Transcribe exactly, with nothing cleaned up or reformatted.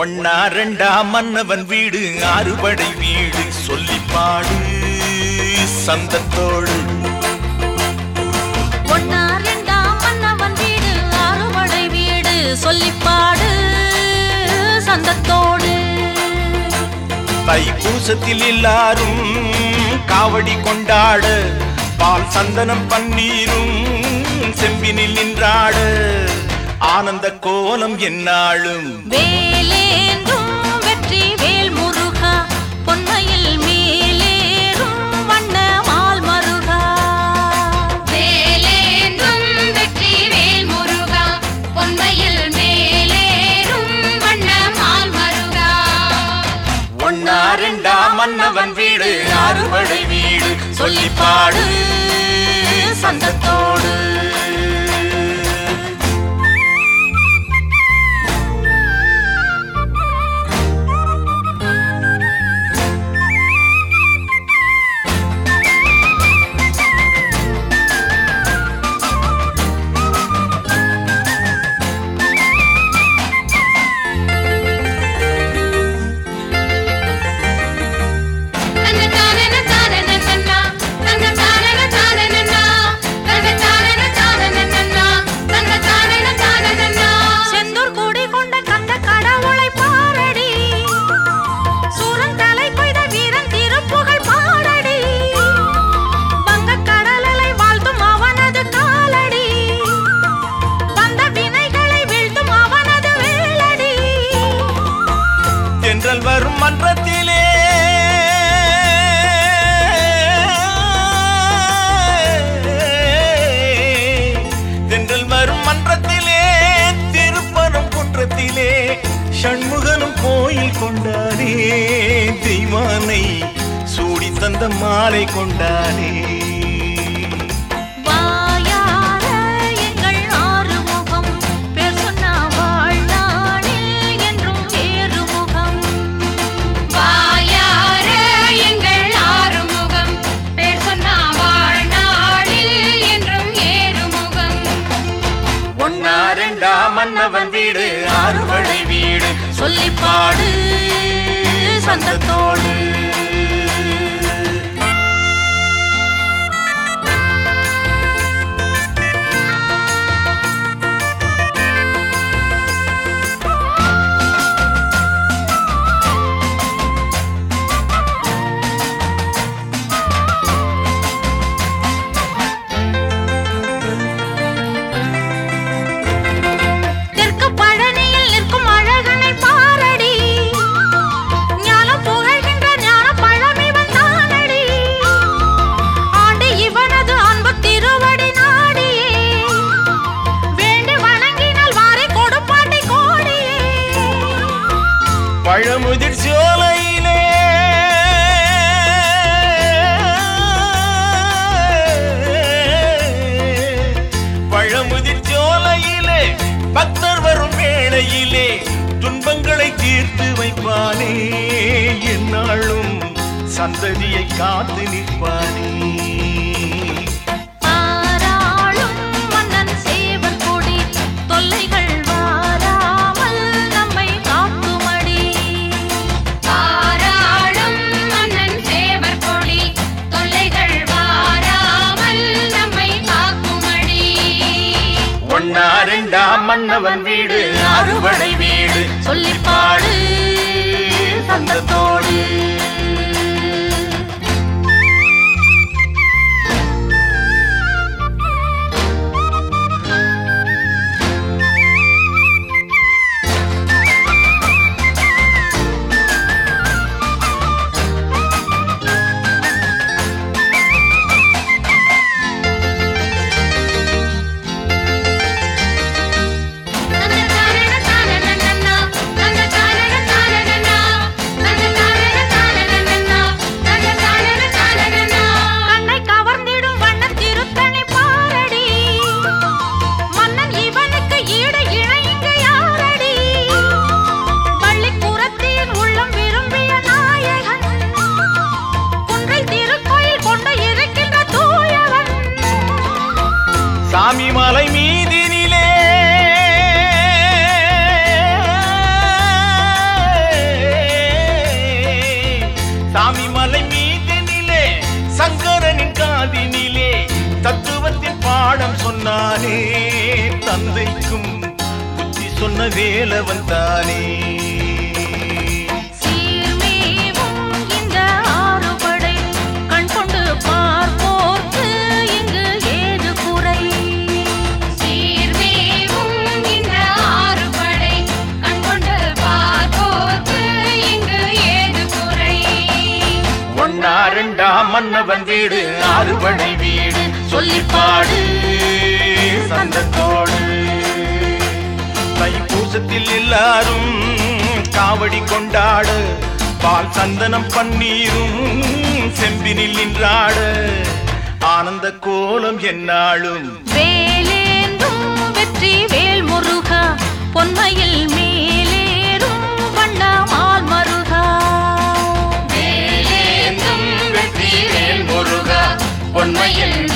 ஒன்னா ரெண்டா மன்னவன் வீடு ஆறுபடை வீடு சொல்லிப்பாடு சந்தத்தோடு. ஒன்னா ரெண்டா மன்னவன் வீடு ஆறுபடை வீடு சொல்லிப்பாடு சந்தத்தோடு. தைப்பூசத்தில் எல்லாரும் காவடி கொண்டாட பால் சந்தனம் பன்னீரும் செம்பினில் நின்றாட ஆனந்த கோலம் என்னாலும். வேலேந்தும் வெற்றி வேல் முருகா பொன்மையில் மேலேறும் வண்ண மால் மருகா. வேலேந்தும் வெற்றி வேல் முருகா பொன்மையில் மேலேறும் வண்ண மால் மருகா. ஒன்னா ரெண்டா மன்னவன் வீடு ஆறுபடை வீடு சொல்லிப்பாடு சந்தத்தோடு. வரும் மன்றத்திலே தென்றல் வரும் மன்றத்திலே திருப்பரம் குன்றத்திலே சண்முகனும் கோயில் கொண்டானே தெய்வானை சூடி தந்த மாலை கொண்டானே. மன்னவன் வீடு ஆறுபடை வீடு சொல்லிப்பாடு சந்தத்தோடு. பழமுதிர் சோலையிலே பழமுதிர் சோலையிலே பக்தர் வரும் வேளையிலே துன்பங்களை தீர்த்து வைப்பானே என்னாலும் சந்ததியை காத்து நிற்பானே. ரெண்டா மன்னவன் வீடு ஆறுபடை வீடு சொல்லிப்பாடு சந்தத்தோடு. Na na na na na na na na na na na na na na na na na சொன்ன வேலவன் தானே. சீர்மேவும் இந்த ஆறுபடை கண் கொண்டு பார்ப்போர்க்கு இங்கு ஏது குறை? சீர்மேவும் இந்த ஆறுபடை கண் கொண்டு பார்ப்போர்க்கு இங்கு ஏது குறை? ஒன்னா ரெண்டா மன்னவன் வீடு ஆறுபடை வீடு சொல்லிப்பாடு சந்தத்தோடு. தைப்பூசத்தில் எல்லாரும் காவடி கொண்டாட பால் சந்தனம் பன்னீரும் செம்பினில் நின்றாட ஆனந்த கோலம் என்னாலும். வேலேந்தும் வெற்றி வேல் முருகா பொன்மையில் மேலேறும் வண்ணமால் மருகா. வேலேந்தும் வெற்றி வேல் முருகா பொன்மையில்